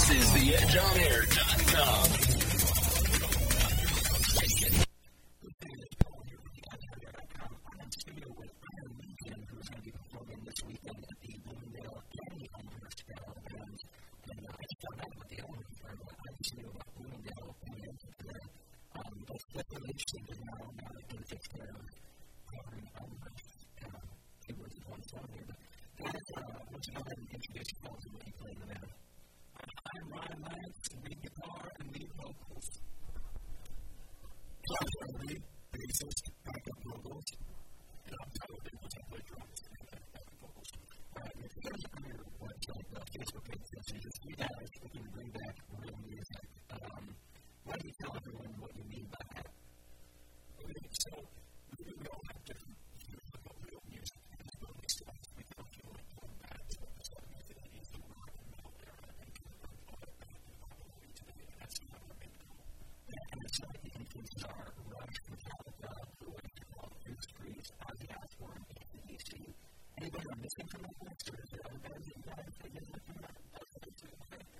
is theedgeonair.com. I'm in studio with Iron Legion, who is going to be performing this weekend at the Bloomingdale County Elmhurst Gala Band. And I just found out about the Elmhurst Gala, but I just knew about Bloomingdale coming into today. That's definitely interesting to know now that they take care of covering Elmhurst. Two words of one song here, but guys, once you go ahead and introduce yourselves and what you play in the band. I'm Ryan Lance, lead guitar and lead vocals. Josh Irby, bassist, backup vocals. And I'm Tyler Davis, I play drums and backup vocals. If you guys on your website, Facebook page, just you guys, we can bring back real music. Why do you tell everyone what you mean by that? Okay, so we all have different views of what real music is, but we still have to make it feel like going back to the 70s and 80s, the rock and metal era, and kind of bring all that back to the popularity today, and that's kind of what made it cool. And it's some of the influences are Rush, Metallica, Blue Oyster Cult, Judas Priest, Ozzy Osbourne, AC/DC. Anybody I'm missing from that list, or is there other bands that you guys think is looking at? That's what it's doing, right?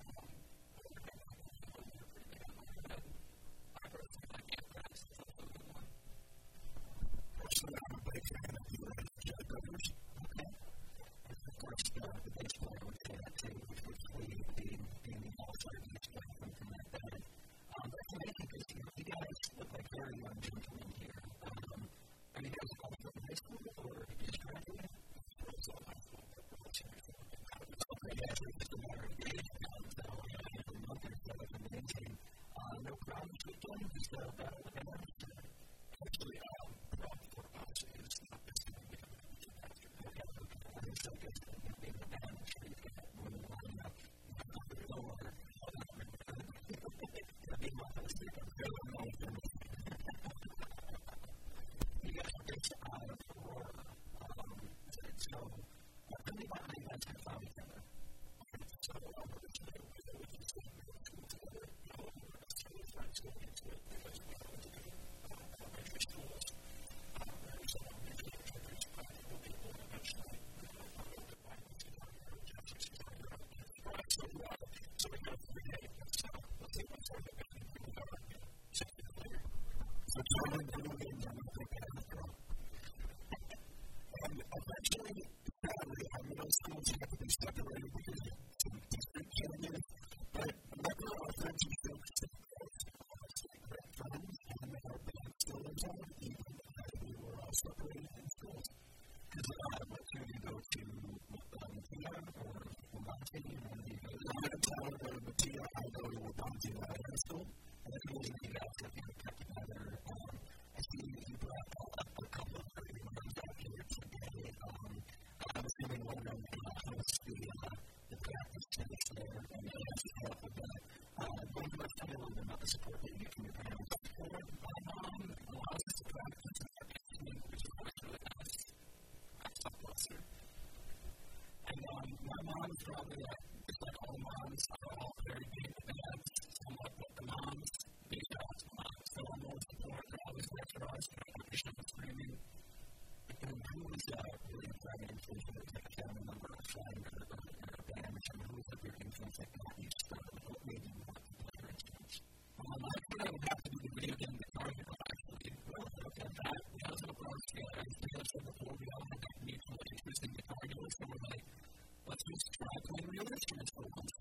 Personally, I'm a big fan of the Jet Brothers. Okay. And of course, the bass player would say that too, which was Flea being the all-star bass player from that band. But it's amazing because you guys look like very young gentlemen here. Are you guys all from high school or just graduated? It's all high school. Okay, yeah, so it's just a matter of age now, so a month or so, that's amazing. No problem this weekend, just battle the band. Actually, problem for us is not this going to be a music after. Okay, so good to be in the band, I'm sure you've got more than one up. You guys are based out of Aurora. So, tell me about how you guys have found each other. So, originally, we just went to school together. We were friends going into it because we wanted to do elementary schools. There was some mutually introduced practical people, and eventually, we were part of the violence and justice and so we got a 3-day, so let's see what's on the band. So Charlie grew in the Canada. And eventually, sadly, middle schools have to be separated because of some district changes. But never our friends and folks stayed great friends, and our band still lives on, even as we were all separated in schools. Because what do you go to Matia or Wabanti? One of you go to Tyler, go to Matia, I go to Wabanti High School. And it's amazing that you guys have kept together. I see you brought a couple of very ones out here today. I'm assuming one of them hosts the practice tennis there, and they have to help with that. When you must tell me a little bit about the support that you get from your parents. My mom allows us to practice and which is really nice. God bless her. And my mom is probably just like all moms, are all very big fans, somewhat with the moms. Big shout out to the moms. So I'm always support. They're always there for us. They're screaming. And who was really a friend influence, whether it's like a family member, a friend, or a band, or someone who was like your influence that got you started? What made you want to play your instruments? I think I would have to do the video game guitar hero, actually. Well, okay, that was an approach. Yeah, as I said before, we all had that mutual interest in guitar hero, so we're like, let's just try playing real instruments for once.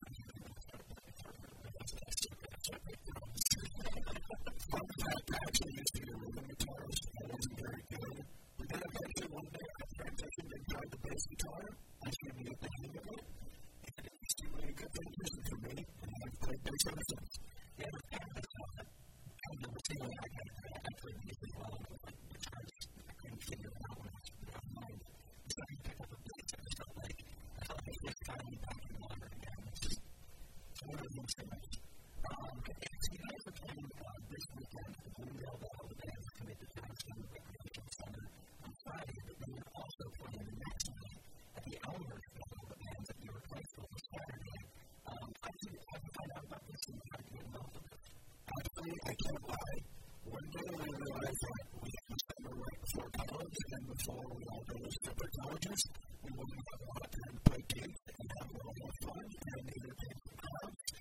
I actually used to be a rhythm guitarist. I wasn't very good. But then eventually one day I transitioned and tried the bass guitar. I started to get the hang of it. And it was really a good transition for me. And I've played bass ever since. Yeah, but kind of the feeling I got. I played bass as well. Like guitars, I couldn't figure it out when I was on mine. So I picked up a bass and I felt like it's finally back in water again. It's just one of those instruments. So you guys are playing this weekend at the Bloomingdale Battle of the Bands committed to Johnstown Recreation Center on Friday, but then you're also playing the next night at the Elmhurst Battle of the Bands at your high school for Saturday. How did you find out about this and how did you get involved with this? Actually, I can't lie. One day I realized that we had to summer right before college, and then before we all go to separate colleges, we wouldn't have a lot of time to play games and have a lot more fun and either take some clubs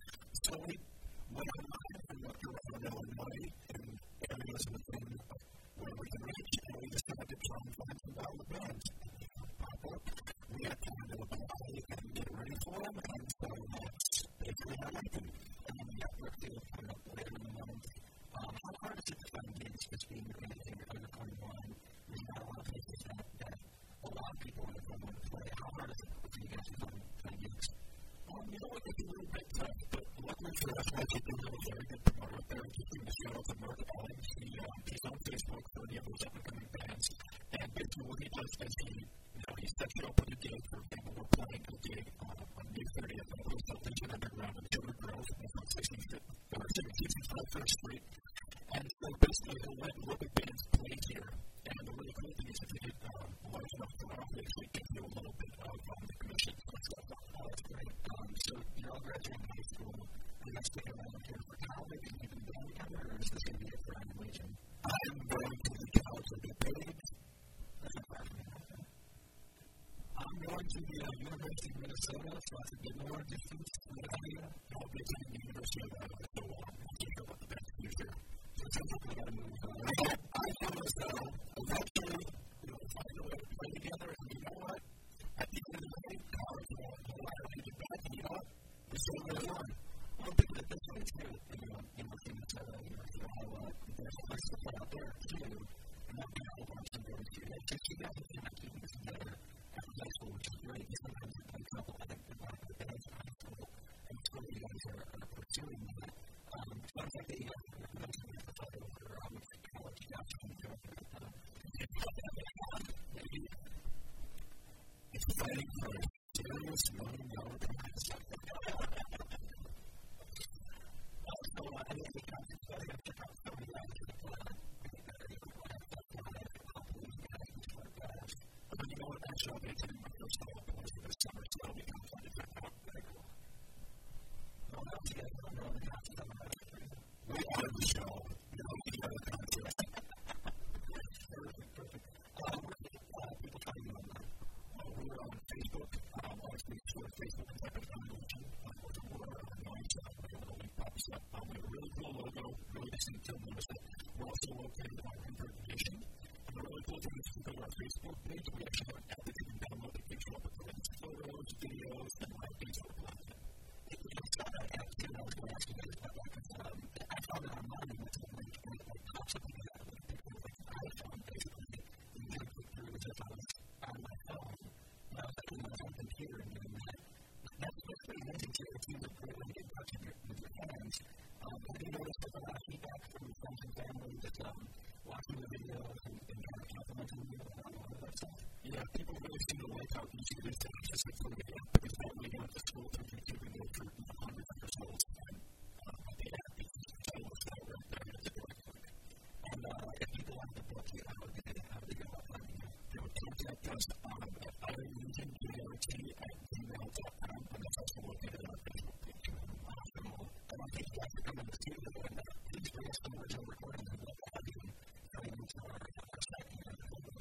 that happened. And then we got Brookfield coming up later in the month. How hard is it to find gigs just being under 21? There's not a lot of places that a lot of people are going to play. How hard is it for you guys to find gigs? You know what, it's a little bit tough, but luckily for us, I think we're a very good promoter up there. Keeping the show to Mark Owens. He's on Facebook for any of those up-and-coming bands. And basically what he does is he sets you up with a gig. For example, we're playing a gig on May 30th at Hotel Legion Underground in Sugar Grove on 16th First Street. And so basically he'll let local bands play here. And the really cool thing is if you get large enough for off, they actually give you a little bit of the commission. That's great. So you're all graduating high school. Are you guys sticking around here for college and keeping band together, or is this going to be it for Iron Legion? I'm going to the college to get paid. That's not far from me. I'm going to the University of Minnesota, so that's a bit more distance from the area. I'll be attending the University of Iowa, so I'll think about the best future. So it sounds like we got to move on. I feel as though eventually we'll find a way to play together, and you know what? At the end of the day, college will allow you to get back, and you know what? We're still going on. I'm thinking that this is good. University of Minnesota, University of Iowa, there's a place to play out there, too. And I'm going to hold on to some good students. Just you guys can keep this together. High school, which is great. Sometimes you play couple of the bands in high school, and it's really you guys are pursuing that. Sounds like you guys are eventually going to fight over college. You guys can go for it. It's fighting for a serious $1 million prize. So, I think the conference, I have to check out some of the guys that play. But you know what, actually, I'll be attending my first fall boys this summer, so that'll be kind of fun to check out. Very cool. Well, now to get on the concert on the rest of the we are the show. You know, we are the concert. Perfect. People find you online. We're on Facebook. Obviously, for Facebook and type in Evolution. We're online, so the link pops up. We have a really cool logo, really distinctive. Notice that we're also located on Rupert Nation. And the really cool thing is, if you go to our Facebook page, we actually have an app that you can download that gives you up with photos, videos, and live things that we're playing. If you can start that app, too, I was going to ask you guys about that, because I found it online, and it's like pops up again, like a picture of an iPhone, basically, and you can click through as if I was on my phone. And I was like, I was on the computer and doing that. That's pretty amazing, too. It's a great way to get in touch with your fans. Have you noticed a lot of feedback from your friends and family that watching the videos and kind of complimenting you on all of that stuff? Yeah, people really seem to like how easy it is to access it through the app, because that way you don't have to scroll through YouTube and go through hundreds of results. And the app is telling us that right there. It's a great click. And if people want to book you, how do they go about finding you? They would contact us at ironlegion@gmail.com, and that's also located on our Facebook page. Awesome. I want to thank you guys for coming to the studio, and please bring us some original recordings of what have you coming into our site here.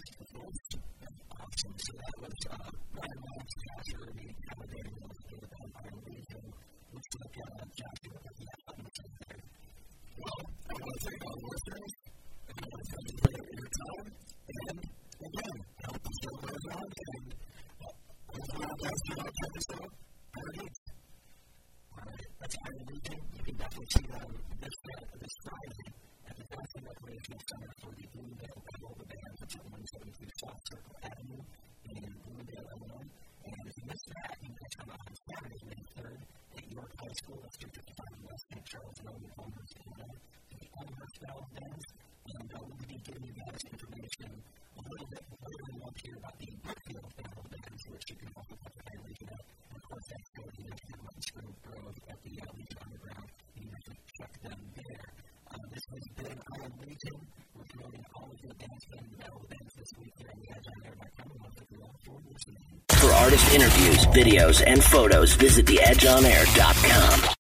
Awesome. So that was Ryan Lance, Josh Irby, Howard Daniel, Iron Legion. Looks like Josh Irby has there. Well, I want to thank all the listeners, and I want to thank you for your time. And again, I hope the show goes on, and hopefully I'll guys check this out. Iron Legion. Alright, that's Iron Legion. You can definitely see them this Friday at the Johnson Recreational Center for the Bloomingdale Battle of the Bands, which is 172 South Circle Avenue in Bloomingdale, Illinois. And if you missed that, you can catch them on Saturday, May 3rd at York High School. That's 355 in West St. Charles, and over in Elmhurst, Illinois. The Elmhurst Battle of Bands. And we'll be giving you guys information a little bit later in the month here about the Brookfield Battle of Bands, which you can also catch at Iron Legion at. And of course, that's going to be at Sugar Grove at the Legion Underground. You can check them there. This has been Iron Legion. We're promoting all of the bands and battle bands this week here on the Edge on Air by Coming. For artist interviews, videos, and photos, visit theedgeonair.com.